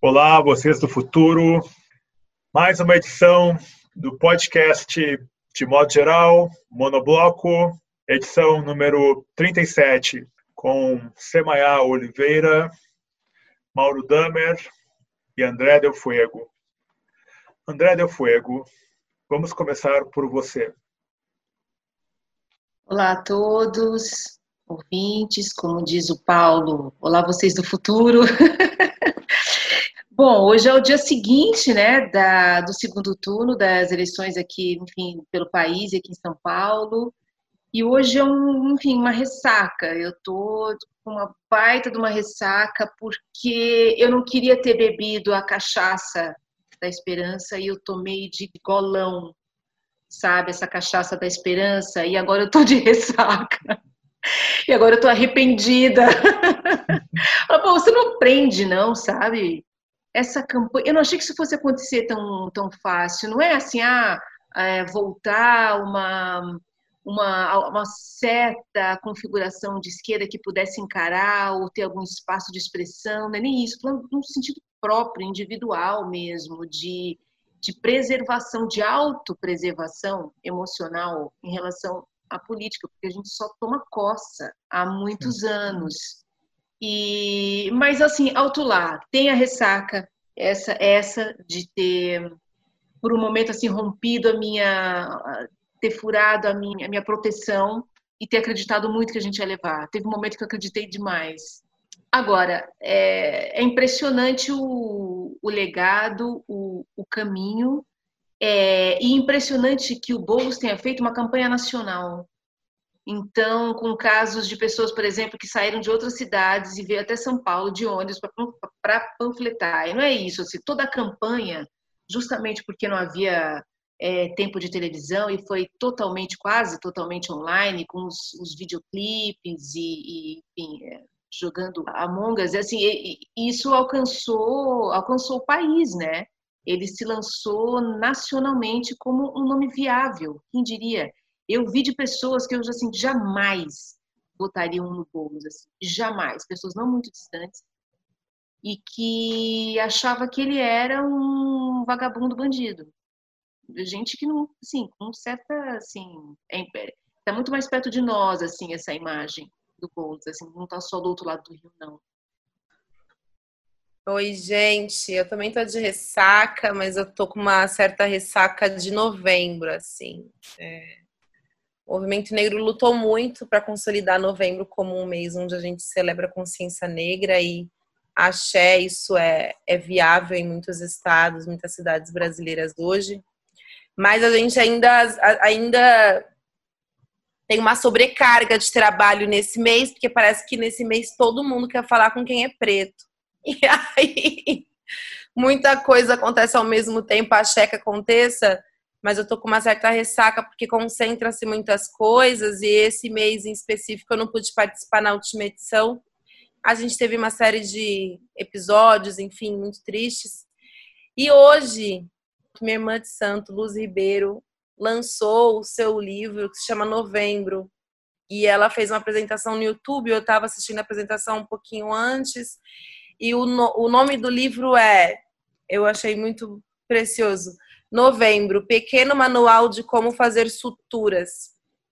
Olá, vocês do futuro. Mais uma edição do podcast de modo geral, Monobloco, edição número 37, com Semaia Oliveira, Mauro Damer e André Del Fuego. André Del Fuego, vamos começar por você. Olá a todos, ouvintes, como diz o Paulo, olá vocês do futuro. Bom, hoje é o dia seguinte, né, do segundo turno das eleições aqui, enfim, pelo país, aqui em São Paulo. E hoje é uma ressaca. Eu tô com uma baita de uma ressaca porque eu não queria ter bebido a cachaça da esperança e eu tomei de golão, sabe, essa cachaça da esperança, e agora eu tô de ressaca. E agora eu tô arrependida. Pô, você não aprende, não, sabe? Essa campanha, eu não achei que isso fosse acontecer tão fácil. Não é assim, voltar uma certa configuração de esquerda que pudesse encarar ou ter algum espaço de expressão, não é nem isso, falando num sentido próprio, individual mesmo, de preservação, de autopreservação emocional em relação à política, porque a gente só toma coça há muitos anos. Mas assim, alto lá, tem a ressaca, essa de ter, por um momento assim, rompido ter furado a minha proteção e ter acreditado muito que a gente ia levar. Teve um momento que eu acreditei demais. Agora, é impressionante o legado, o caminho, e impressionante que o Boulos tenha feito uma campanha nacional. Então, com casos de pessoas, por exemplo, que saíram de outras cidades e veio até São Paulo de ônibus para panfletar. E não é isso, assim, toda a campanha, justamente porque não havia tempo de televisão e foi quase totalmente online, com os videoclipes enfim, jogando Among Us, assim, isso alcançou o país, né? Ele se lançou nacionalmente como um nome viável, quem diria? Eu vi de pessoas que eu assim, jamais votariam no Boulos, assim, jamais, pessoas não muito distantes, e que achava que ele era um vagabundo bandido. Gente que não, assim, com certa, assim, tá muito mais perto de nós, assim, essa imagem do Boulos, assim, não tá só do outro lado do rio, não. Oi, gente, eu também tô de ressaca, mas eu tô com uma certa ressaca de novembro, assim. O movimento negro lutou muito para consolidar novembro como um mês onde a gente celebra a consciência negra e axé, isso é viável em muitos estados, muitas cidades brasileiras hoje. Mas a gente ainda tem uma sobrecarga de trabalho nesse mês, porque parece que nesse mês todo mundo quer falar com quem é preto. E aí, muita coisa acontece ao mesmo tempo, axé que aconteça, mas eu tô com uma certa ressaca porque concentra-se muitas coisas e esse mês em específico eu não pude participar na última edição. A gente teve uma série de episódios, enfim, muito tristes. E hoje, minha irmã de santo, Luz Ribeiro, lançou o seu livro que se chama Novembro. E ela fez uma apresentação no YouTube, eu estava assistindo a apresentação um pouquinho antes. E o nome do livro eu achei muito precioso, Novembro, Pequeno Manual de Como Fazer Suturas.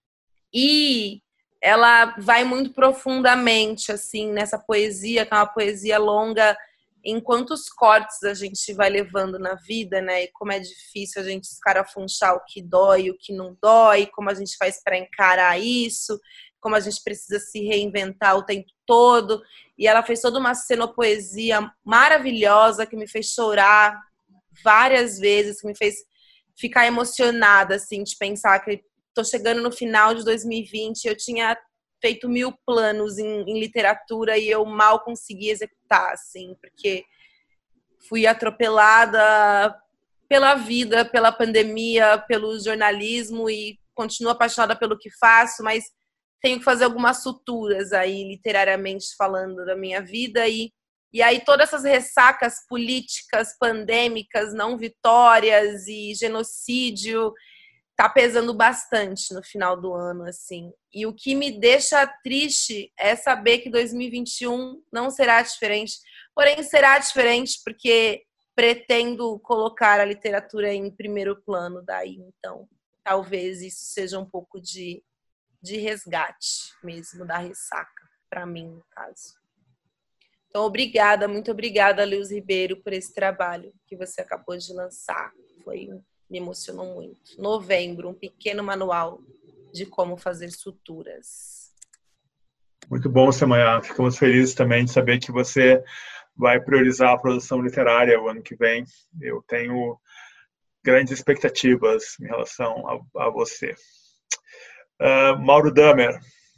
E ela vai muito profundamente, assim, nessa poesia, que é uma poesia longa, em quantos cortes a gente vai levando na vida, né? E como é difícil a gente escarafunchar o que dói e o que não dói, como a gente faz para encarar isso, como a gente precisa se reinventar o tempo todo. E ela fez toda uma cenopoesia maravilhosa que me fez chorar várias vezes, que me fez ficar emocionada, assim, de pensar que tô chegando no final de 2020, eu tinha feito 1000 planos em literatura e eu mal consegui executar, assim, porque fui atropelada pela vida, pela pandemia, pelo jornalismo e continuo apaixonada pelo que faço, mas tenho que fazer algumas suturas aí, literariamente falando, da minha vida e aí todas essas ressacas políticas, pandêmicas, não vitórias e genocídio tá pesando bastante no final do ano, assim. E o que me deixa triste é saber que 2021 não será diferente. Porém, será diferente porque pretendo colocar a literatura em primeiro plano daí. Então, talvez isso seja um pouco de resgate mesmo, da ressaca, para mim, no caso. Então, obrigada, muito obrigada, Luz Ribeiro, por esse trabalho que você acabou de lançar. Me emocionou muito. Novembro, um pequeno manual de como fazer suturas. Muito bom, Semanhá. Ficamos felizes também de saber que você vai priorizar a produção literária o ano que vem. Eu tenho grandes expectativas em relação a você. Mauro Damer.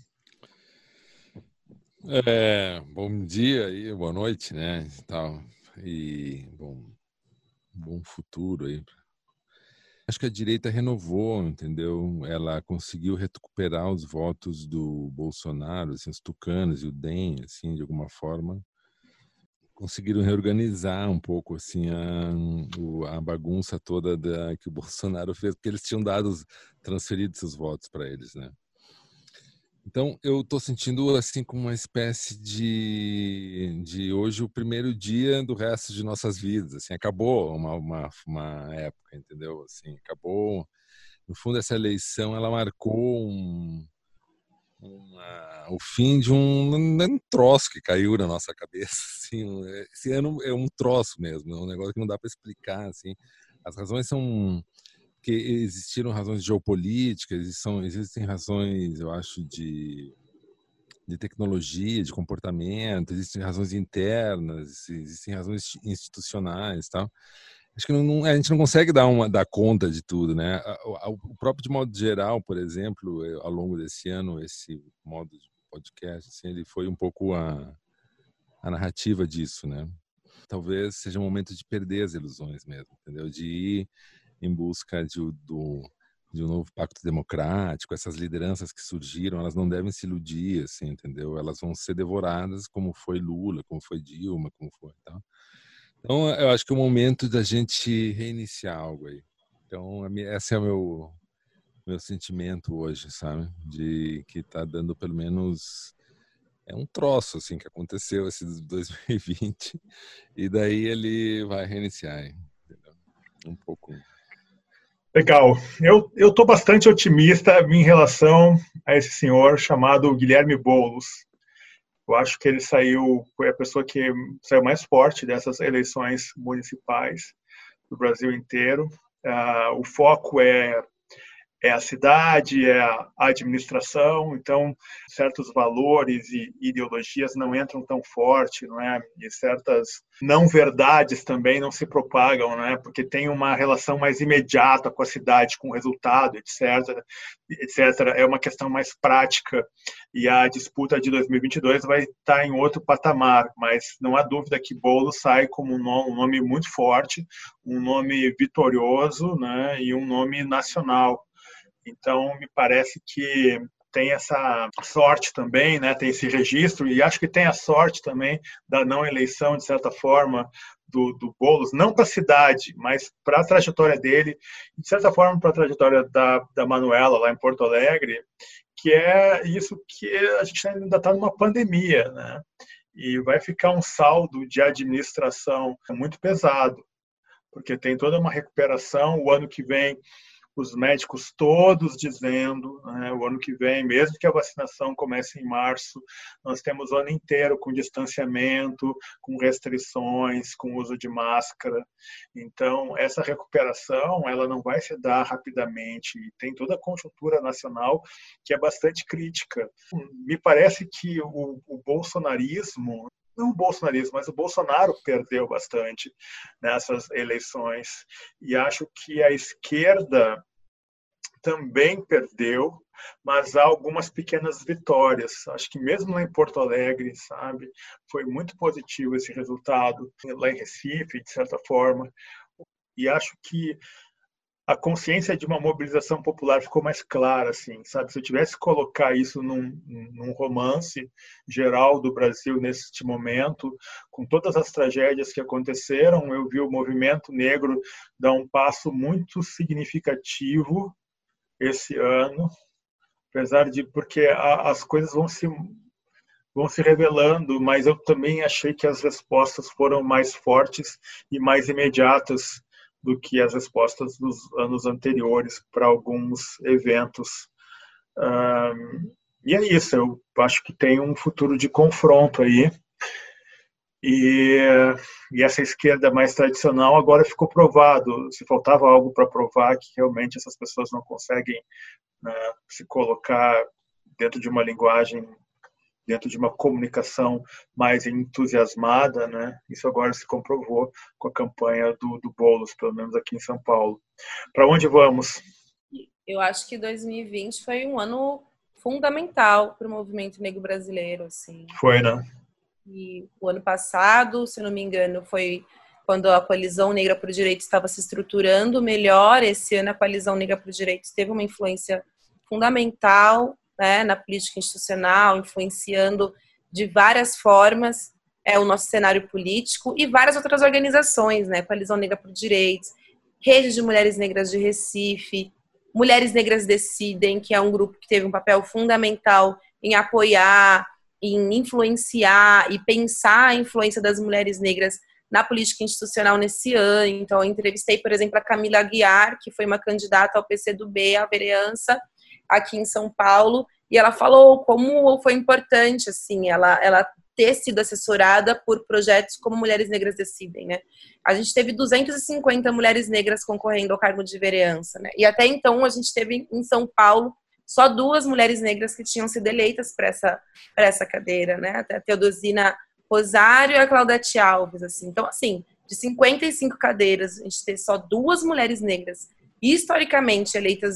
Bom dia e boa noite, né? E bom futuro aí. Acho que a direita renovou, entendeu? Ela conseguiu recuperar os votos do Bolsonaro, assim, os tucanos e o DEM, assim, de alguma forma, conseguiram reorganizar um pouco assim a bagunça toda que o Bolsonaro fez, porque eles tinham transferido seus votos para eles, né? Então, eu estou sentindo assim como uma espécie de hoje o primeiro dia do resto de nossas vidas. Assim, acabou uma época, entendeu? Assim, acabou. No fundo, essa eleição ela marcou o fim de um troço que caiu na nossa cabeça. Assim, esse ano é um troço mesmo, é um negócio que não dá para explicar. Assim. As razões são que existiram razões geopolíticas, existem razões, eu acho, de tecnologia, de comportamento, existem razões internas, existem razões institucionais, tal. Acho que a gente não consegue dar conta de tudo, né? O próprio, de modo geral, por exemplo, ao longo desse ano, esse modo de podcast, assim, ele foi um pouco a narrativa disso, né? Talvez seja um momento de perder as ilusões mesmo, entendeu? De ir em busca de um novo pacto democrático. Essas lideranças que surgiram, elas não devem se iludir, assim, entendeu? Elas vão ser devoradas, como foi Lula, como foi Dilma, como foi tal. Então, eu acho que é o momento da gente reiniciar algo aí. Então, esse é o meu sentimento hoje, sabe? De que tá dando pelo menos um troço assim que aconteceu esse 2020 e daí ele vai reiniciar, entendeu? Um pouco. Legal. Eu estou bastante otimista em relação a esse senhor chamado Guilherme Boulos. Eu acho que ele foi a pessoa que saiu mais forte dessas eleições municipais do Brasil inteiro. O foco é a cidade, é a administração, então certos valores e ideologias não entram tão forte, não é? E certas não verdades também não se propagam, não é? Porque tem uma relação mais imediata com a cidade, com o resultado, etc. É uma questão mais prática e a disputa de 2022 vai estar em outro patamar, mas não há dúvida que Boulos sai como um nome muito forte, um nome vitorioso, né? E um nome nacional. Então, me parece que tem essa sorte também, né? Tem esse registro, e acho que tem a sorte também da não eleição, de certa forma, do Boulos, não para a cidade, mas para a trajetória dele, de certa forma para a trajetória da Manuela, lá em Porto Alegre, que é isso que a gente ainda está numa pandemia, né? E vai ficar um saldo de administração muito pesado, porque tem toda uma recuperação. O ano que vem, os médicos todos dizendo, né, o ano que vem, mesmo que a vacinação comece em março, nós temos o ano inteiro com distanciamento, com restrições, com uso de máscara. Então, essa recuperação, ela não vai se dar rapidamente. E tem toda a conjuntura nacional que é bastante crítica. Me parece que o bolsonarismo, não o bolsonarismo, mas o Bolsonaro perdeu bastante nessas eleições. E acho que a esquerda também perdeu, mas há algumas pequenas vitórias. Acho que mesmo lá em Porto Alegre, sabe, foi muito positivo esse resultado. Lá em Recife, de certa forma. E acho que a consciência de uma mobilização popular ficou mais clara, assim, sabe? Se eu tivesse que colocar isso num romance geral do Brasil neste momento, com todas as tragédias que aconteceram, eu vi o movimento negro dar um passo muito significativo esse ano, apesar de porque as coisas vão se revelando, mas eu também achei que as respostas foram mais fortes e mais imediatas do que as respostas dos anos anteriores para alguns eventos. E é isso, eu acho que tem um futuro de confronto aí. E essa esquerda mais tradicional agora ficou provado. Se faltava algo para provar que realmente essas pessoas não conseguem, né, se colocar dentro de uma linguagem, dentro de uma comunicação mais entusiasmada, né? Isso agora se comprovou com a campanha do Boulos, pelo menos aqui em São Paulo. Para onde vamos? Eu acho que 2020 foi um ano fundamental para o movimento negro brasileiro, assim. Foi, né? E o ano passado, se não me engano, foi quando a Coalizão Negra por Direitos estava se estruturando melhor. Esse ano a Coalizão Negra por Direitos teve uma influência fundamental, né, na política institucional, influenciando de várias formas o nosso cenário político e várias outras organizações, né, Coalizão Negra por Direitos, Rede de Mulheres Negras de Recife, Mulheres Negras Decidem, que é um grupo que teve um papel fundamental em apoiar, em influenciar e pensar a influência das mulheres negras na política institucional nesse ano. Então, eu entrevistei, por exemplo, a Camila Aguiar, que foi uma candidata ao PCdoB, à vereança, aqui em São Paulo, e ela falou como foi importante, assim, ela ter sido assessorada por projetos como Mulheres Negras Decidem, né? A gente teve 250 mulheres negras concorrendo ao cargo de vereança, né? E até então a gente teve em São Paulo só 2 mulheres negras que tinham sido eleitas para essa cadeira, né? A Teodosina Rosário e a Claudete Alves, assim. Então, assim, de 55 cadeiras, a gente ter só 2 mulheres negras historicamente eleitas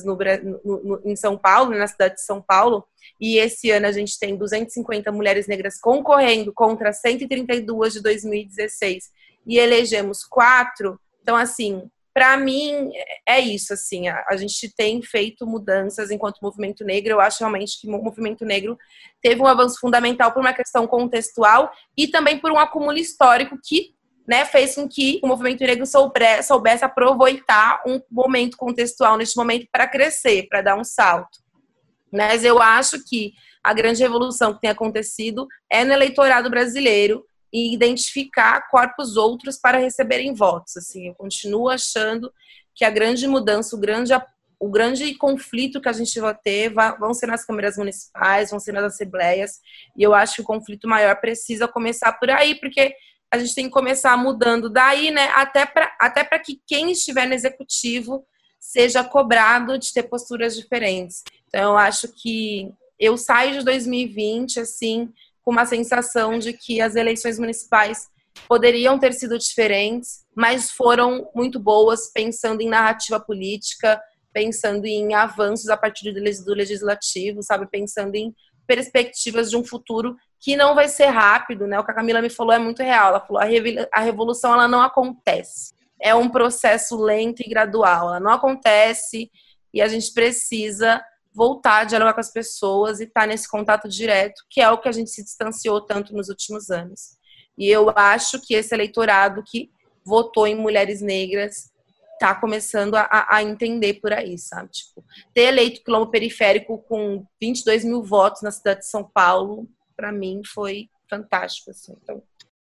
em São Paulo, na cidade de São Paulo, e esse ano a gente tem 250 mulheres negras concorrendo contra 132 de 2016 e elegemos 4. Então, assim, para mim é isso, assim, a gente tem feito mudanças enquanto movimento negro. Eu acho realmente que o movimento negro teve um avanço fundamental por uma questão contextual e também por um acúmulo histórico que, né, fez com que o movimento negro soubesse aproveitar um momento contextual neste momento para crescer, para dar um salto. Mas eu acho que a grande revolução que tem acontecido é no eleitorado brasileiro e identificar corpos outros para receberem votos. Assim, eu continuo achando que a grande mudança, o grande conflito que a gente vai ter vão ser nas câmaras municipais, vão ser nas assembleias, e eu acho que o conflito maior precisa começar por aí, porque a gente tem que começar mudando daí, né, até para que quem estiver no executivo seja cobrado de ter posturas diferentes. Então, eu acho que eu saio de 2020, assim, com uma sensação de que as eleições municipais poderiam ter sido diferentes, mas foram muito boas, pensando em narrativa política, pensando em avanços a partir do legislativo, sabe? Pensando em perspectivas de um futuro que não vai ser rápido, né? O que a Camila me falou é muito real. Ela falou, a revolução ela não acontece. É um processo lento e gradual. Ela não acontece e a gente precisa voltar a dialogar com as pessoas e estar nesse contato direto, que é o que a gente se distanciou tanto nos últimos anos. E eu acho que esse eleitorado que votou em mulheres negras está começando a entender por aí, sabe? Tipo, ter eleito o Quilombo Periférico com 22 mil votos na cidade de São Paulo, para mim, foi fantástico. Assim. Então,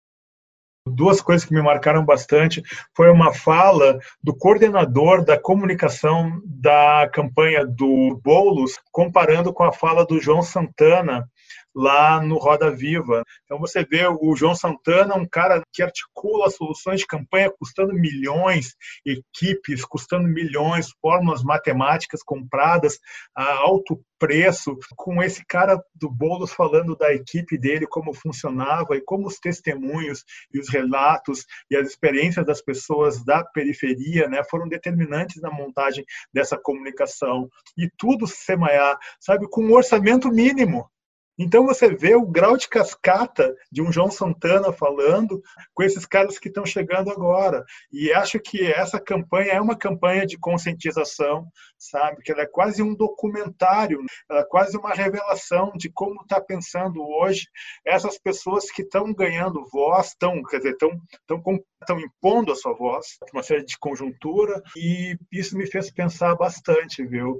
2 coisas que me marcaram bastante foi uma fala do coordenador da comunicação da campanha do Boulos, comparando com a fala do João Santana lá no Roda Viva. Então você vê o João Santana, um cara que articula soluções de campanha custando milhões, equipes custando milhões, fórmulas matemáticas compradas a alto preço, com esse cara do Boulos falando da equipe dele, como funcionava e como os testemunhos e os relatos e as experiências das pessoas da periferia, né, foram determinantes na montagem dessa comunicação. E tudo semaiar, sabe, com um orçamento mínimo. Então você vê o grau de cascata de um João Santana falando com esses caras que estão chegando agora. E acho que essa campanha é uma campanha de conscientização, sabe? Que ela é quase um documentário, ela é quase uma revelação de como está pensando hoje essas pessoas que estão ganhando voz, estão impondo a sua voz, uma série de conjuntura, e isso me fez pensar bastante, viu?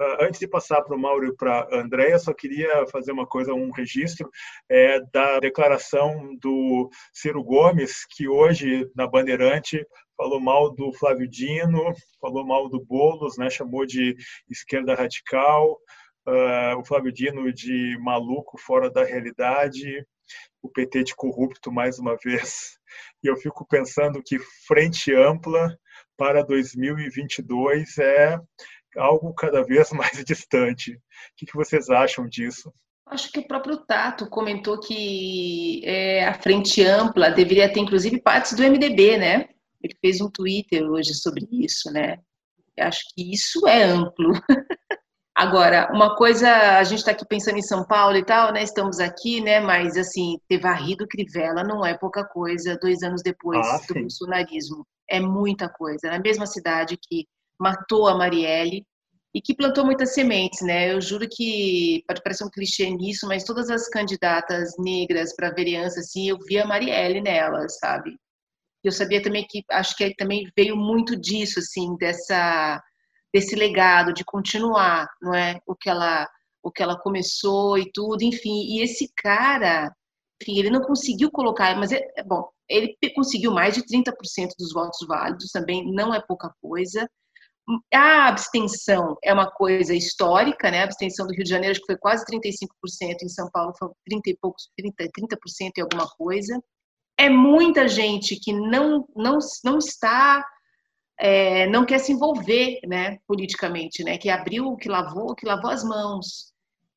Antes de passar para o Mauro e para a Andréia, só queria fazer uma coisa, um registro da declaração do Ciro Gomes, que hoje, na Bandeirante, falou mal do Flávio Dino, falou mal do Boulos, né, chamou de esquerda radical, o Flávio Dino de maluco fora da realidade, o PT de corrupto mais uma vez. E eu fico pensando que frente ampla para 2022 é algo cada vez mais distante. O que vocês acham disso? Acho que o próprio Tato comentou que a frente ampla deveria ter, inclusive, partes do MDB, né? Ele fez um Twitter hoje sobre isso, né? Eu acho que isso é amplo. Agora, uma coisa, a gente está aqui pensando em São Paulo e tal, né? Estamos aqui, né? Mas, assim, ter varrido Crivella não é pouca coisa 2 anos depois do Sim. bolsonarismo. É muita coisa. Na mesma cidade que matou a Marielle e que plantou muitas sementes, né? Eu juro que pode parecer um clichê nisso, mas todas as candidatas negras para vereança, assim, eu via a Marielle nelas, sabe? Eu sabia também que, acho que também veio muito disso, assim, desse legado, de continuar, não é? O que ela começou e tudo, enfim. E esse cara, enfim, ele não conseguiu colocar, mas, bom, ele conseguiu mais de 30% dos votos válidos, também não é pouca coisa. A abstenção é uma coisa histórica, né? A abstenção do Rio de Janeiro acho que foi quase 35%, em São Paulo foi 30 e poucos, 30% e alguma coisa. É muita gente que não está, não quer se envolver, né, politicamente, né? Que abriu, que lavou as mãos.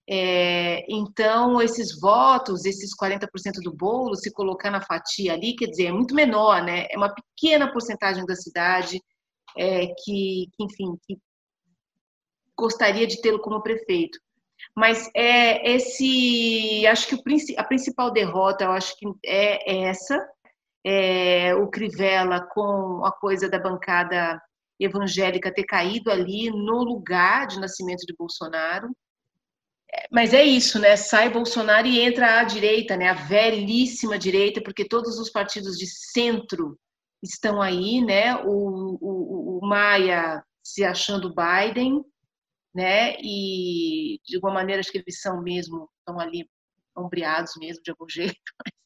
Então, esses votos, esses 40% do bolo, se colocar na fatia ali, quer dizer, é muito menor, né? É uma pequena porcentagem da cidade enfim, que gostaria de tê-lo como prefeito. Mas acho que a principal derrota, eu acho que é essa, o Crivella com a coisa da bancada evangélica ter caído ali no lugar de nascimento de Bolsonaro. Mas é isso, né? Sai Bolsonaro e entra a direita, né? A velhíssima direita, porque todos os partidos de centro estão aí, né? O Maia se achando Biden, né? E de alguma maneira acho que eles estão ali ombreados mesmo de algum jeito,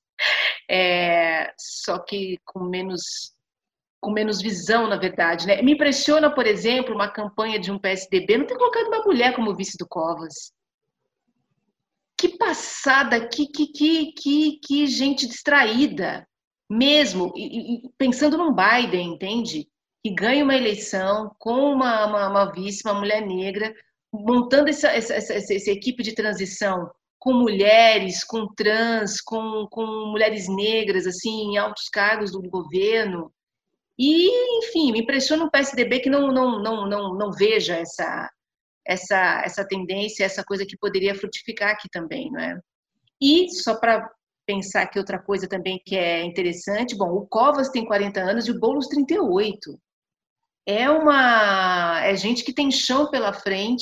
só que com menos visão, na verdade, né? Me impressiona, por exemplo, uma campanha de um PSDB não ter colocado uma mulher como vice do Covas. Que passada, que gente distraída, mesmo, e pensando num Biden, entende? Que ganha uma eleição com uma vice, uma mulher negra, montando essa equipe de transição com mulheres, com trans, com mulheres negras, assim, em altos cargos do governo. E, enfim, me impressiona um PSDB que não veja essa tendência, essa coisa que poderia frutificar aqui também, não é? E só para pensar que outra coisa também que é interessante, bom, o Covas tem 40 anos e o Boulos 38. É gente que tem chão pela frente.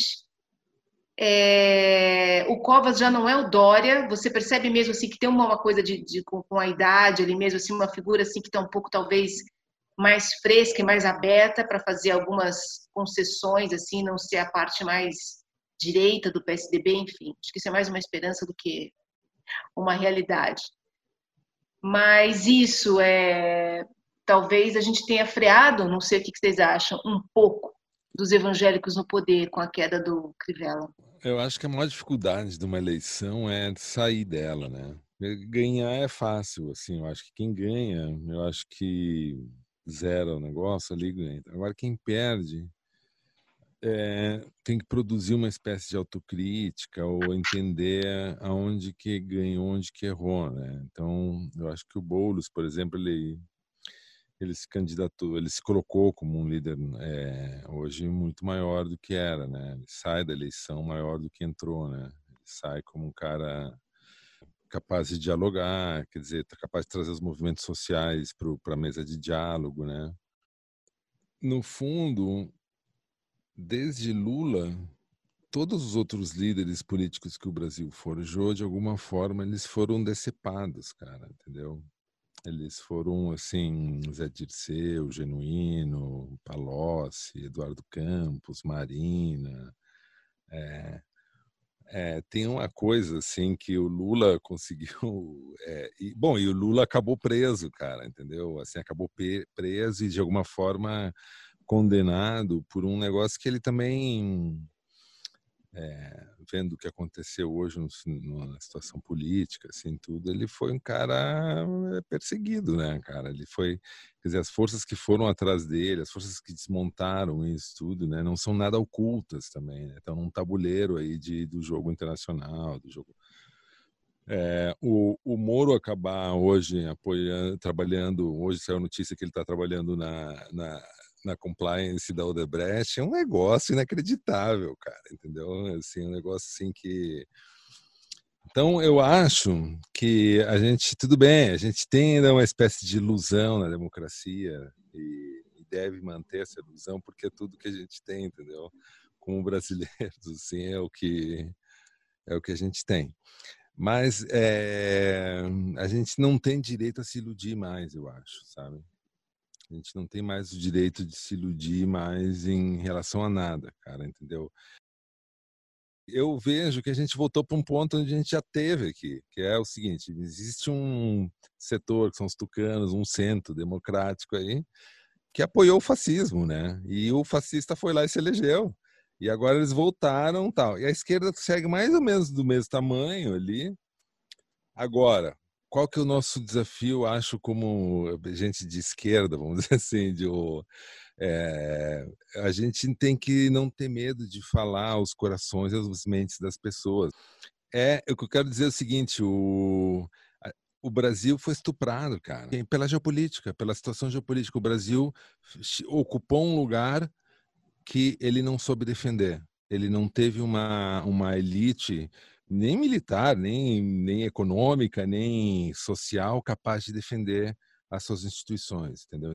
O Covas já não é o Dória, você percebe mesmo assim que tem uma coisa com a idade ali mesmo, assim, uma figura assim que está um pouco talvez mais fresca e mais aberta para fazer algumas concessões, assim, não ser a parte mais direita do PSDB, enfim. Acho que isso é mais uma esperança do que uma realidade. Mas isso talvez a gente tenha freado, não sei o que vocês acham, um pouco dos evangélicos no poder com a queda do Crivella. Eu acho que a maior dificuldade de uma eleição é sair dela, né? Ganhar é fácil, assim, eu acho que quem ganha, eu acho que zera o negócio ali ganha. Agora quem perde tem que produzir uma espécie de autocrítica ou entender aonde que ganhou, onde que errou, né? Então, eu acho que o Boulos, por exemplo, ele se candidatou, ele se colocou como um líder hoje muito maior do que era, né? Ele sai da eleição maior do que entrou, né? Ele sai como um cara capaz de dialogar, quer dizer, tá capaz de trazer os movimentos sociais para a mesa de diálogo, né? No fundo, desde Lula, todos os outros líderes políticos que o Brasil forjou, de alguma forma, eles foram decepados, cara, entendeu? Eles foram, assim, Zé Dirceu, Genuíno, Palocci, Eduardo Campos, Marina, Tem uma coisa assim que o Lula conseguiu, e o Lula acabou preso, cara, entendeu? Assim, acabou preso e de alguma forma condenado por um negócio que ele também, vendo o que aconteceu hoje na situação política, assim, tudo, ele foi um cara perseguido, né, cara? Ele foi, quer dizer, as forças que foram atrás dele, as forças que desmontaram isso tudo, né, não são nada ocultas também, né? Estão num tabuleiro aí do jogo internacional, do jogo. O Moro acabar hoje trabalhando, hoje saiu a notícia que ele está trabalhando na compliance da Odebrecht, é um negócio inacreditável, cara, entendeu? Assim, um negócio assim que... Então, eu acho que tudo bem, a gente tem ainda uma espécie de ilusão na democracia e deve manter essa ilusão, porque é tudo que a gente tem, entendeu? Como brasileiros, assim, é o que a gente tem. Mas a gente não tem direito a se iludir mais, eu acho, sabe? A gente não tem mais o direito de se iludir mais em relação a nada, cara, entendeu? Eu vejo que a gente voltou para um ponto onde a gente já teve aqui, que é o seguinte: existe um setor, que são os tucanos, um centro democrático aí, que apoiou o fascismo, né? E o fascista foi lá e se elegeu. E agora eles voltaram, tal. E a esquerda segue mais ou menos do mesmo tamanho ali. Agora, qual que é o nosso desafio, acho, como gente de esquerda, vamos dizer assim, a gente tem que não ter medo de falar os corações e as mentes das pessoas. O que eu quero dizer é o seguinte: o Brasil foi estuprado, cara, pela geopolítica, pela situação geopolítica. O Brasil ocupou um lugar que ele não soube defender. Ele não teve uma elite, nem militar, nem econômica, nem social, capaz de defender as suas instituições, entendeu?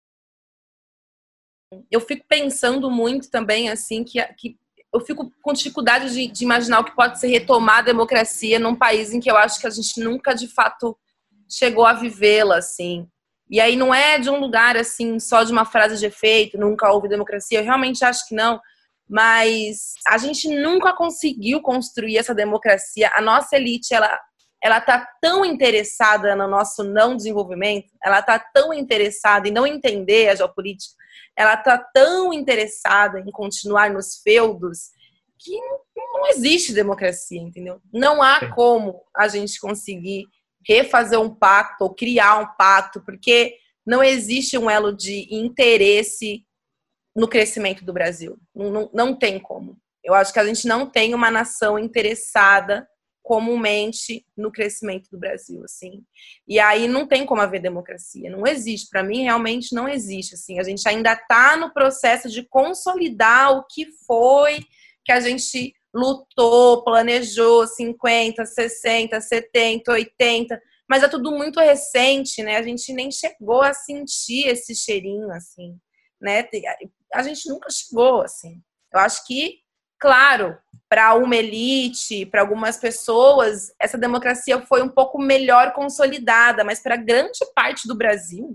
Eu fico pensando muito também, assim, que eu fico com dificuldade de imaginar o que pode ser retomar a democracia num país em que eu acho que a gente nunca, de fato, chegou a vivê-la, assim. E aí não é de um lugar, assim, só de uma frase de efeito, nunca houve democracia, eu realmente acho que não, mas a gente nunca conseguiu construir essa democracia. A nossa elite, ela tá tão interessada no nosso não desenvolvimento, ela tá tão interessada em não entender a geopolítica, ela tá tão interessada em continuar nos feudos, que não existe democracia, entendeu? Não há como a gente conseguir refazer um pacto ou criar um pacto, porque não existe um elo de interesse no crescimento do Brasil. Não tem como. Eu acho que a gente não tem uma nação interessada comumente no crescimento do Brasil, assim. E aí não tem como haver democracia. Não existe. Para mim, realmente não existe, assim. A gente ainda está no processo de consolidar o que foi que a gente lutou, planejou 50, 60, 70, 80, mas é tudo muito recente, né? A gente nem chegou a sentir esse cheirinho, assim, né? A gente nunca chegou, assim. Eu acho que, claro, para uma elite, para algumas pessoas, essa democracia foi um pouco melhor consolidada, mas para grande parte do Brasil,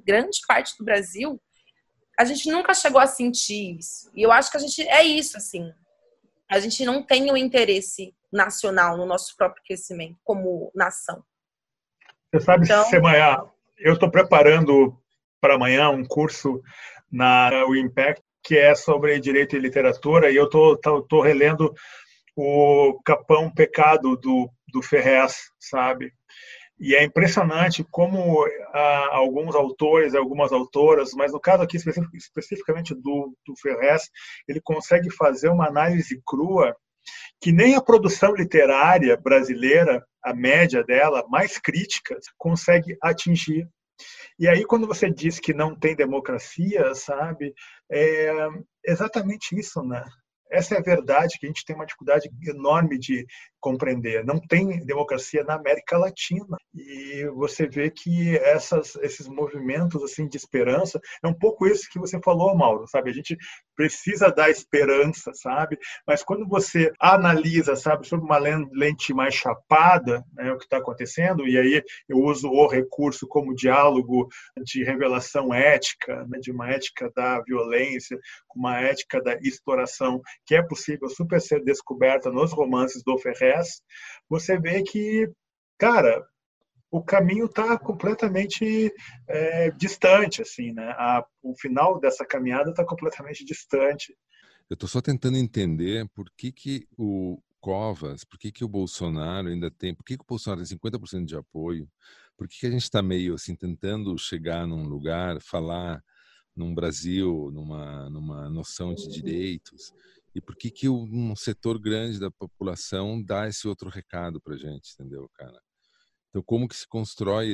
a gente nunca chegou a sentir isso. E eu acho que a gente é isso, assim. A gente não tem o interesse nacional no nosso próprio crescimento como nação. Você sabe, Semaia, eu estou preparando para amanhã um curso na Impact, que é sobre direito e literatura, e eu estou relendo o Capão Pecado do Ferrez, sabe? E é impressionante como alguns autores, algumas autoras, mas no caso aqui especificamente do Ferrez, ele consegue fazer uma análise crua que nem a produção literária brasileira, a média dela, mais crítica, consegue atingir. E aí, quando você diz que não tem democracia, sabe, é exatamente isso, né? Essa é a verdade, que a gente tem uma dificuldade enorme de compreender. Não tem democracia na América Latina. E você vê que esses movimentos assim de esperança, é um pouco isso que você falou, Mauro, sabe? A gente precisa dar esperança, sabe? Mas quando você analisa, sabe, sob uma lente mais chapada, né, o que está acontecendo, e aí eu uso o recurso como diálogo de revelação ética, né, de uma ética da violência, uma ética da exploração, que é possível super ser descoberta nos romances do Ferrez, você vê que, cara, o caminho está completamente distante, assim, né? O final dessa caminhada está completamente distante. Eu estou só tentando entender por que o Covas, por que o Bolsonaro ainda tem, por que o Bolsonaro tem 50% de apoio, por que a gente está meio assim tentando chegar num lugar, falar num Brasil, numa noção de direitos, e por que um setor grande da população dá esse outro recado para a gente, entendeu, cara? Então, como que se constrói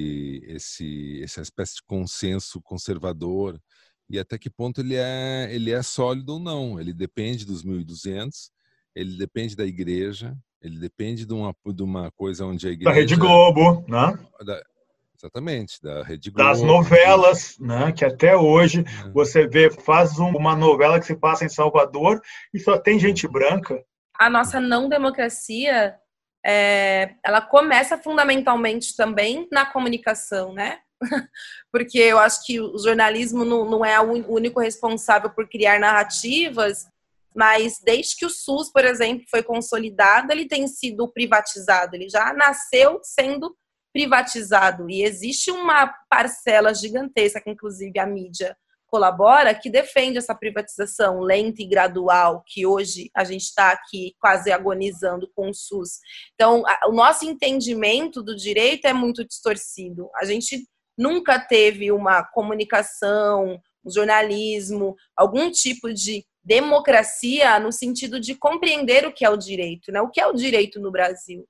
essa espécie de consenso conservador e até que ponto ele é sólido ou não? Ele depende dos 1.200, ele depende da igreja, ele depende de uma coisa onde a igreja... Da Rede Globo, né? Exatamente, da Rede Globo. Das novelas, né? Que até hoje você vê, faz uma novela que se passa em Salvador e só tem gente branca. A nossa não democracia, ela começa fundamentalmente também na comunicação, né? Porque eu acho que o jornalismo não é o único responsável por criar narrativas, mas desde que o SUS, por exemplo, foi consolidado, ele tem sido privatizado, ele já nasceu sendo privatizado, e existe uma parcela gigantesca, que inclusive a mídia colabora, que defende essa privatização lenta e gradual, que hoje a gente está aqui quase agonizando com o SUS. Então, o nosso entendimento do direito é muito distorcido. A gente nunca teve uma comunicação, um jornalismo, algum tipo de democracia no sentido de compreender o que é o direito, né? O que é o direito no Brasil?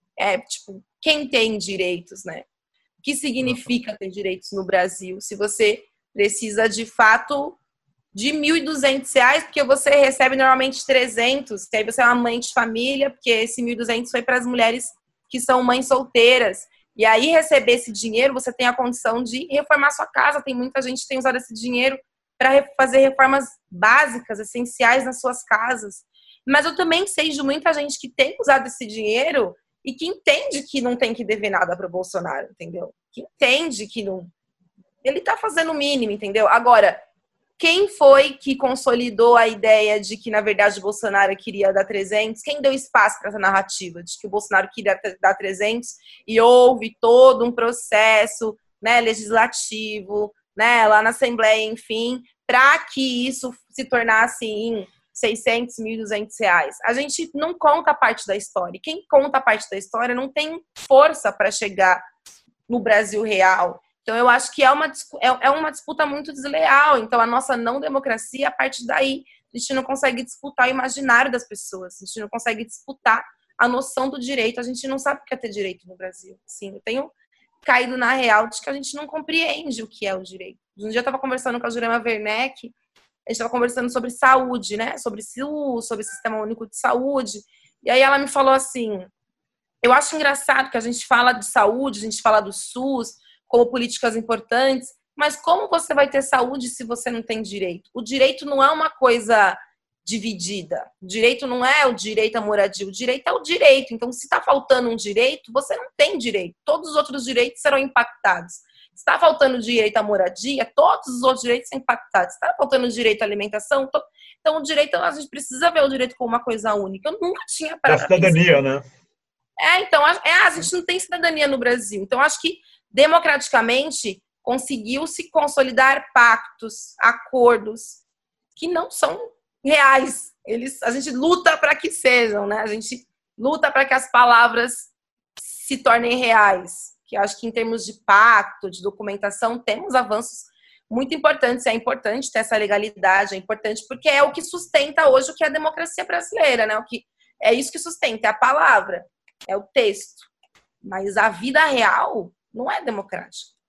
Tipo, quem tem direitos, né? O que significa ter direitos no Brasil? Se você precisa, de fato, de R$ 1.200, porque você recebe normalmente 300, que aí você é uma mãe de família, porque esse 1.200 foi para as mulheres que são mães solteiras. E aí, receber esse dinheiro, você tem a condição de reformar sua casa. Tem muita gente que tem usado esse dinheiro para fazer reformas básicas, essenciais nas suas casas. Mas eu também sei de muita gente que tem usado esse dinheiro e que entende que não tem que dever nada para o Bolsonaro, entendeu? Que entende que não... Ele está fazendo o mínimo, entendeu? Agora, quem foi que consolidou a ideia de que, na verdade, o Bolsonaro queria dar 300? Quem deu espaço para essa narrativa de que o Bolsonaro queria dar 300? E houve todo um processo, né, legislativo, né, lá na Assembleia, enfim, para que isso se tornasse em 600, R$ 1.200. A gente não conta a parte da história. E quem conta a parte da história não tem força para chegar no Brasil real. Então, eu acho que é uma disputa muito desleal. Então, a nossa não democracia, a partir daí, a gente não consegue disputar o imaginário das pessoas, a gente não consegue disputar a noção do direito, a gente não sabe o que é ter direito no Brasil. Sim, eu tenho caído na real de que a gente não compreende o que é o direito. Um dia eu estava conversando com a Jurema Werneck, a gente estava conversando sobre saúde, né? Sobre SUS, sobre Sistema Único de Saúde. E aí ela me falou assim, eu acho engraçado que a gente fala de saúde, a gente fala do SUS como políticas importantes, mas como você vai ter saúde se você não tem direito? O direito não é uma coisa dividida. O direito não é o direito à moradia, o direito é o direito. Então, se está faltando um direito, você não tem direito. Todos os outros direitos serão impactados. Se está faltando direito à moradia, todos os outros direitos são impactados. Se está faltando direito à alimentação, então o direito, a gente precisa ver o direito como uma coisa única. Eu nunca tinha parado. A cidadania, né? Então, a gente não tem cidadania no Brasil. Então, acho que democraticamente conseguiu-se consolidar pactos, acordos que não são reais. A gente luta para que sejam, né? A gente luta para que as palavras se tornem reais. Que eu acho que em termos de pacto, de documentação, temos avanços muito importantes. É importante ter essa legalidade, é importante porque é o que sustenta hoje o que é a democracia brasileira, né? É isso que sustenta, é a palavra, é o texto. Mas a vida real não é democrática.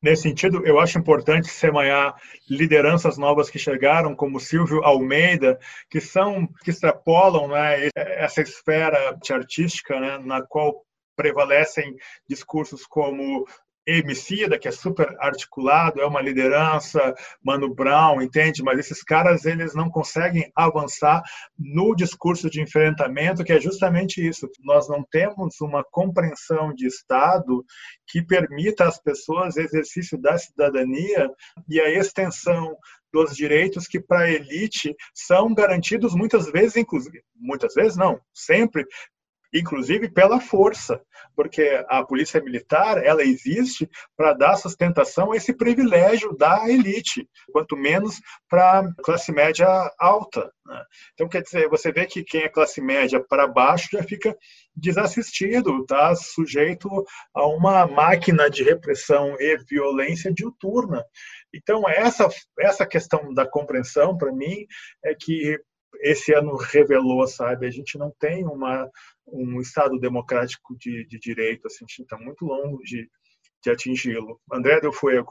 Nesse sentido, eu acho importante semear lideranças novas que chegaram, como Silvio Almeida, que extrapolam, né, essa esfera artística, né, na qual prevalecem discursos como Emicida, que é super articulado, é uma liderança, Mano Brown, entende? Mas esses caras, eles não conseguem avançar no discurso de enfrentamento, que é justamente isso. Nós não temos uma compreensão de Estado que permita às pessoas o exercício da cidadania e a extensão dos direitos que para a elite são garantidos muitas vezes, inclusive, muitas vezes não, sempre, inclusive pela força, porque a polícia militar, ela existe para dar sustentação a esse privilégio da elite, quanto menos para a classe média alta, né? Então, quer dizer, você vê que quem é classe média para baixo já fica desassistido, está sujeito a uma máquina de repressão e violência diuturna. Então, essa questão da compreensão, para mim, é que esse ano revelou, sabe? A gente não tem um Estado democrático de direito, assim, a gente está muito longe de atingi-lo. André Del Fuego.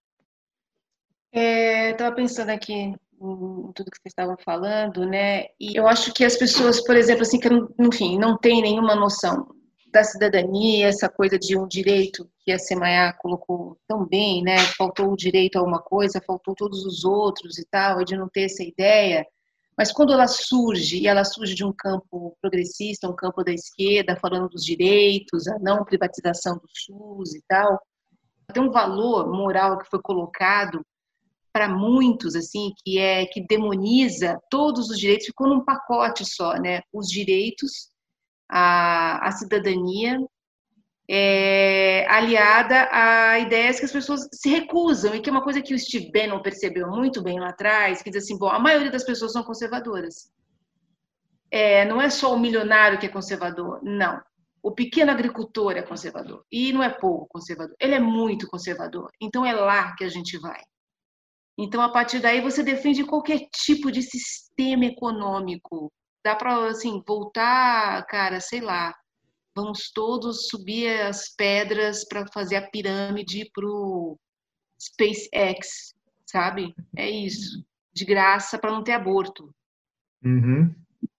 Estava pensando aqui em tudo que vocês estavam falando, né? E eu acho que as pessoas, por exemplo, assim, que enfim, não têm nenhuma noção da cidadania, essa coisa de um direito que a Semaia colocou tão bem, né? Faltou o direito a uma coisa, faltou todos os outros e tal, e de não ter essa ideia. Mas quando ela surge, e ela surge de um campo progressista, um campo da esquerda, falando dos direitos, a não privatização do SUS e tal, tem um valor moral que foi colocado para muitos, assim, que demoniza todos os direitos, ficou num pacote só, né? Os direitos, a cidadania, aliada a ideias que as pessoas se recusam, e que é uma coisa que o Steve Bannon percebeu muito bem lá atrás, que diz assim, bom, a maioria das pessoas são conservadoras. Não é só o milionário que é conservador, não. O pequeno agricultor é conservador, e não é pouco conservador, ele é muito conservador. Então é lá que a gente vai. Então, a partir daí, você defende qualquer tipo de sistema econômico. Dá para, assim, voltar, cara, sei lá, vamos todos subir as pedras para fazer a pirâmide pro SpaceX, sabe? É isso. De graça para não ter aborto. Uhum.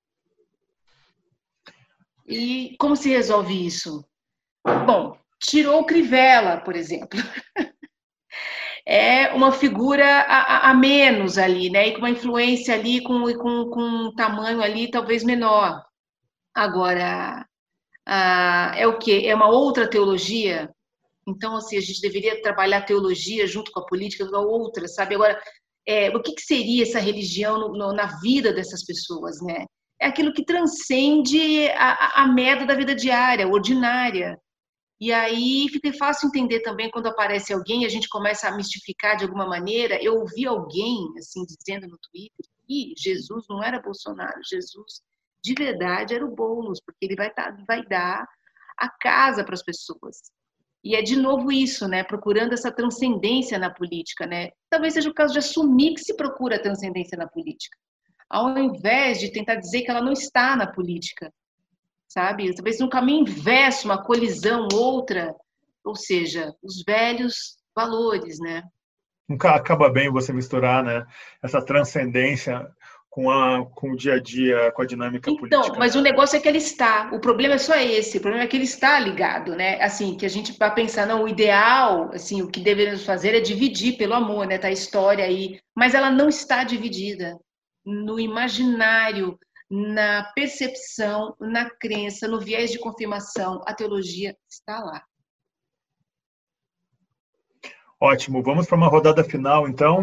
E como se resolve isso? Bom, tirou o Crivella, por exemplo. É uma figura a menos ali, né? E com uma influência ali, com um tamanho ali talvez menor. Agora, é o quê? É uma outra teologia? Então, assim, a gente deveria trabalhar a teologia junto com a política, uma outra, sabe? Agora, o que seria essa religião na vida dessas pessoas, né? É aquilo que transcende a merda da vida diária, ordinária. E aí fica fácil entender também quando aparece alguém, a gente começa a mistificar de alguma maneira. Eu ouvi alguém assim dizendo no Twitter que Jesus não era Bolsonaro, Jesus de verdade era o Boulos, porque ele vai dar a casa para as pessoas. E é de novo isso, né? Procurando essa transcendência na política, né? Talvez seja o caso de assumir que se procura transcendência na política, ao invés de tentar dizer que ela não está na política. Sabe? Talvez num caminho inverso, uma colisão, outra, ou seja, os velhos valores, né? Nunca acaba bem você misturar, né, essa transcendência com o dia a dia, com a dinâmica política. Então, mas o negócio é que ele está. O problema é só esse. O problema é que ele está ligado, né? Assim, que a gente vai pensar, não, o ideal, assim, o que deveríamos fazer é dividir pelo amor, né? Tá a história aí. Mas ela não está dividida no imaginário, na percepção, na crença, no viés de confirmação. A teologia está lá. Ótimo. Vamos para uma rodada final, então.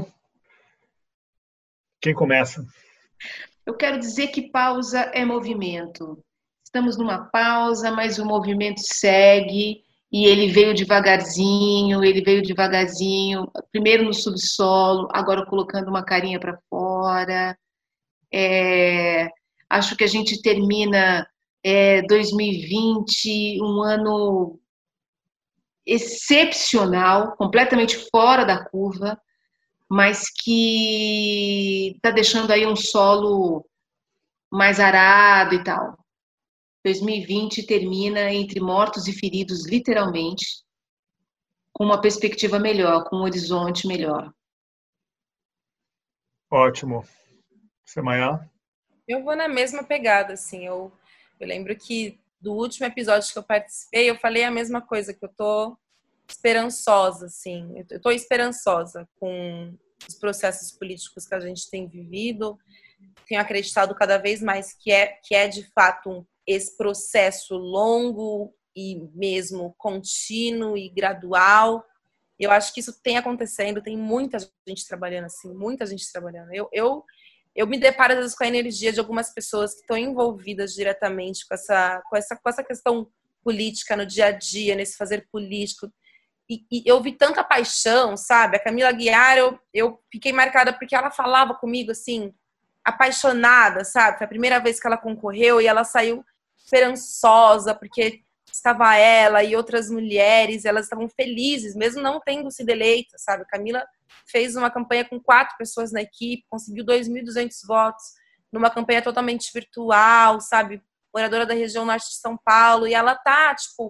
Quem começa? Eu quero dizer que pausa é movimento. Estamos numa pausa, mas o movimento segue e ele veio devagarzinho, primeiro no subsolo, agora colocando uma carinha para fora. Acho que a gente termina 2020, um ano excepcional, completamente fora da curva, mas que está deixando aí um solo mais arado e tal. 2020 termina entre mortos e feridos, literalmente, com uma perspectiva melhor, com um horizonte melhor. Ótimo. Semaia? Eu vou na mesma pegada, assim. Eu lembro que do último episódio que eu participei, eu falei a mesma coisa, que eu tô esperançosa, assim. Eu tô esperançosa com os processos políticos que a gente tem vivido. Tenho acreditado cada vez mais que é de fato esse processo longo e mesmo contínuo e gradual. Eu acho que isso tem acontecendo, tem muita gente trabalhando assim, muita gente trabalhando. Eu me deparo às vezes com a energia de algumas pessoas que estão envolvidas diretamente com essa questão política no dia a dia, nesse fazer político. E eu vi tanta paixão, sabe? A Camila Aguiar, eu fiquei marcada porque ela falava comigo assim, apaixonada, sabe? Foi a primeira vez que ela concorreu e ela saiu esperançosa, porque estava ela e outras mulheres, elas estavam felizes, mesmo não tendo sido eleita, sabe? A Camila fez uma campanha com 4 pessoas na equipe, conseguiu 2.200 votos, numa campanha totalmente virtual, sabe? Moradora da região norte de São Paulo, e ela tá, tipo,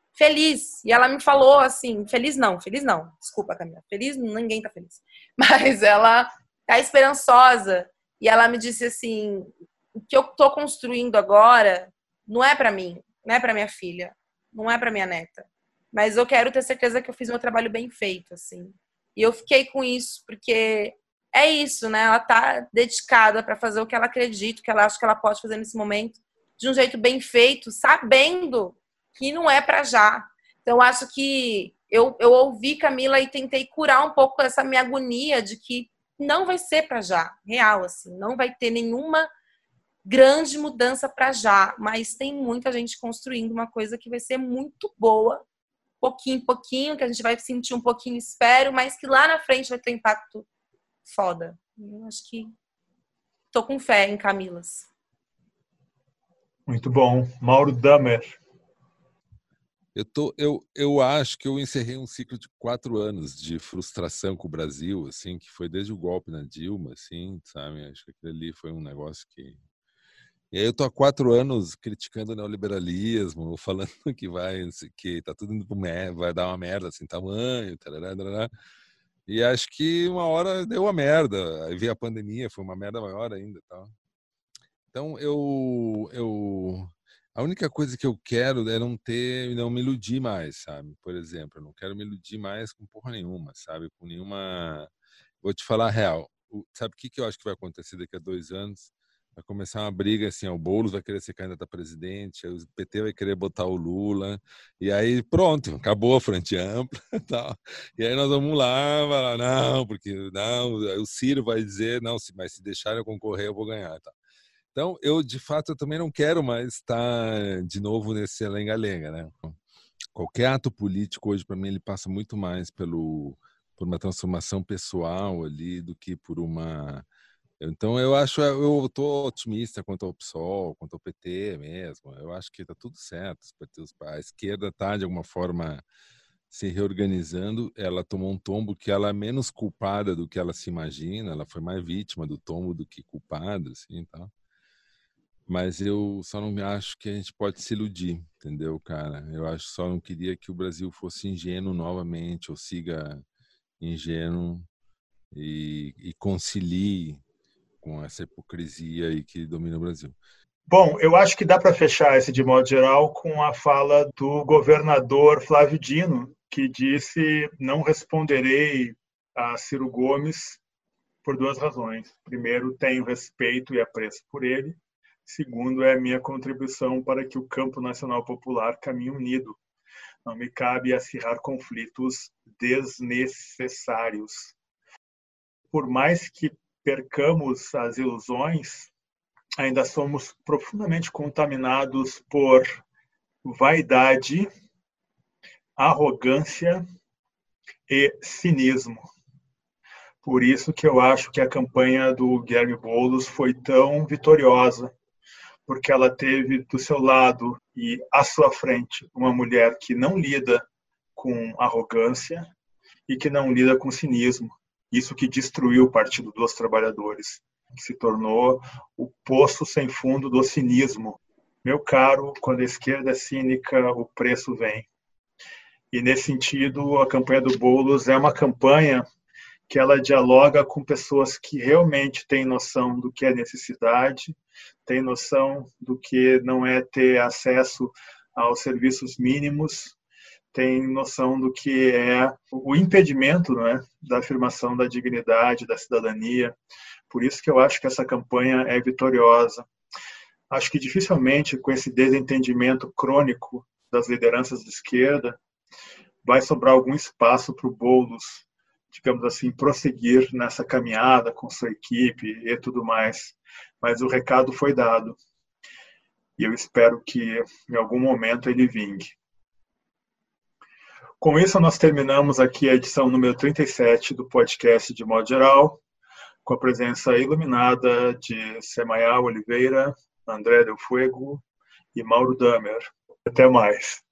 feliz. E ela me falou assim, feliz não, desculpa, Camila, feliz, ninguém tá feliz. Mas ela tá esperançosa, e ela me disse assim, o que eu tô construindo agora não é para mim, não é para minha filha, não é para minha neta, mas eu quero ter certeza que eu fiz meu trabalho bem feito, assim. E eu fiquei com isso, porque é isso, né? Ela tá dedicada para fazer o que ela acredita, o que ela acha que ela pode fazer nesse momento, de um jeito bem feito, sabendo que não é para já. Então, acho que eu ouvi Camila e tentei curar um pouco essa minha agonia de que não vai ser para já, real, assim, não vai ter nenhuma grande mudança para já, mas tem muita gente construindo uma coisa que vai ser muito boa, pouquinho em pouquinho, que a gente vai sentir um pouquinho, espero, mas que lá na frente vai ter um impacto foda. Eu acho que tô com fé em Camilas. Muito bom. Mauro Damer. Eu acho que eu encerrei um ciclo de 4 anos de frustração com o Brasil, assim, que foi desde o golpe na Dilma, assim, sabe? Acho que aquilo ali foi um negócio que... E aí eu tô há 4 anos criticando o neoliberalismo, falando que tá tudo indo pro vai dar uma merda sem tamanho, tarará, tarará. E acho que uma hora deu uma merda. Aí veio a pandemia, foi uma merda maior ainda, tal. Então a única coisa que eu quero é não me iludir mais, sabe? Por exemplo, eu não quero me iludir mais com porra nenhuma, sabe? Com nenhuma. Vou te falar a real. Sabe o que eu acho que vai acontecer daqui a 2 anos? Vai começar uma briga assim, ó, o Boulos vai querer ser candidato a presidente, aí o PT vai querer botar o Lula, e aí pronto, acabou a frente ampla, tal. E aí nós vamos lá, vai lá, não, porque não, o Ciro vai dizer, não, mas se deixarem eu concorrer eu vou ganhar, tal. Então, de fato, eu também não quero mais estar de novo nesse lenga-lenga, né? Qualquer ato político hoje, para mim, ele passa muito mais por uma transformação pessoal ali do que por uma... Então, eu estou otimista quanto ao PSOL, quanto ao PT mesmo. Eu acho que está tudo certo. A esquerda está, de alguma forma, se reorganizando. Ela tomou um tombo que ela é menos culpada do que ela se imagina. Ela foi mais vítima do tombo do que culpada, assim, tá? Mas eu só não acho que a gente pode se iludir, entendeu, cara? Só não queria que o Brasil fosse ingênuo novamente, ou siga ingênuo e concilie com essa hipocrisia aí que domina o Brasil. Bom, eu acho que dá para fechar esse de modo geral com a fala do governador Flávio Dino, que disse: não responderei a Ciro Gomes por 2 razões. Primeiro, tenho respeito e apreço por ele. Segundo, é a minha contribuição para que o campo nacional popular caminhe unido. Não me cabe acirrar conflitos desnecessários. Por mais que percamos as ilusões, ainda somos profundamente contaminados por vaidade, arrogância e cinismo. Por isso que eu acho que a campanha do Guilherme Boulos foi tão vitoriosa, porque ela teve do seu lado e à sua frente uma mulher que não lida com arrogância e que não lida com cinismo. Isso que destruiu o Partido dos Trabalhadores, que se tornou o poço sem fundo do cinismo. Meu caro, quando a esquerda é cínica, o preço vem. E, nesse sentido, a campanha do Boulos é uma campanha que ela dialoga com pessoas que realmente têm noção do que é necessidade, têm noção do que não é ter acesso aos serviços mínimos, têm noção do que é o impedimento, não é, da afirmação da dignidade, da cidadania. Por isso que eu acho que essa campanha é vitoriosa. Acho que dificilmente, com esse desentendimento crônico das lideranças de esquerda, vai sobrar algum espaço para o Boulos, digamos assim, prosseguir nessa caminhada com sua equipe e tudo mais. Mas o recado foi dado. E eu espero que, em algum momento, ele vingue. Com isso, nós terminamos aqui a edição número 37 do podcast De Modo Geral, com a presença iluminada de Semaia Oliveira, André Del Fuego e Mauro Damer. Até mais.